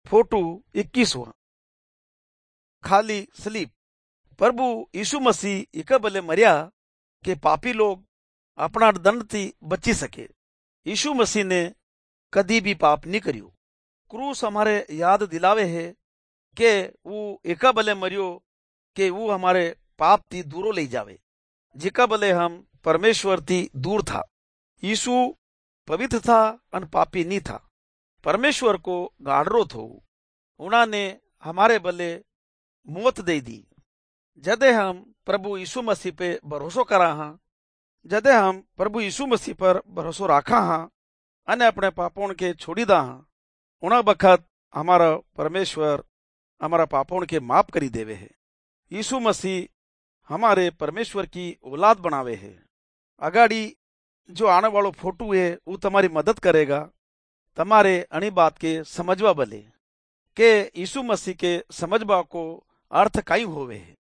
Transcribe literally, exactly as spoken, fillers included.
Photo इक्कीसवां खाली sleep. प्रभु यीशु मसीह एक बले मरिया के पापी लोग अपना दंड थी बची सके। यीशु मसीह ने कदी भी पाप नहीं करियो। क्रूस हमारे याद दिलावे है के वो एक बले मरियो के वो हमारे पाप थी दूरो ले जावे, जिका बले हम परमेश्वर थी दूर था। यीशु पवित्र था अन पापी नहीं था। परमेश्वर को गाड़रो थो, उन्होंने हमारे बले मौत दे दी। जदे हम प्रभु यीशु मसीह पे भरोसो करा हाँ, जदे हम प्रभु यीशु मसीह पर भरोसो राखा हाँ अने अपने पापों के छोड़ी दा हाँ, उना बखत हमारा परमेश्वर हमारा पापों के माफ करी देवे है। यीशु मसीह हमारे परमेश्वर की औलाद बनावे है। अगाड़ी जो आने वालो फोटो है वो तुम्हारी मदद करेगा तुम्हारे अणी बात के समझवा बले के यीशु मसीह के समझवा को अर्थ कई होवे है।